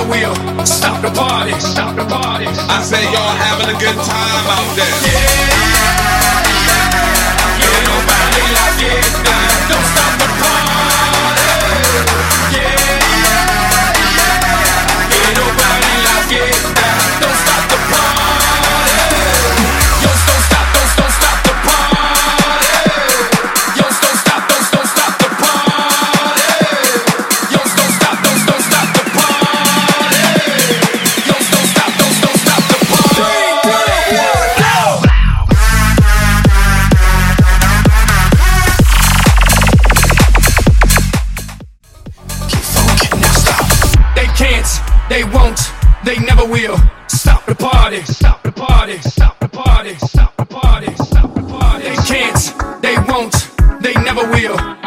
never will stop the party. Stop the party. I say y'all having a good time out there. Yeah, nobody like it. Don't stop the party. Yeah, nobody like it. Don't stop the party. Yo, don't stop the party. Yo, don't stop the party. Yo, don't stop the party. Yo, don't stop the party. 3, 2, 1, go! Keep funkin', now stop. They can't, they won't, they never will stop the party. Stop the party. Stop the party. Stop the party. Stop the party. They can't, they won't, they never will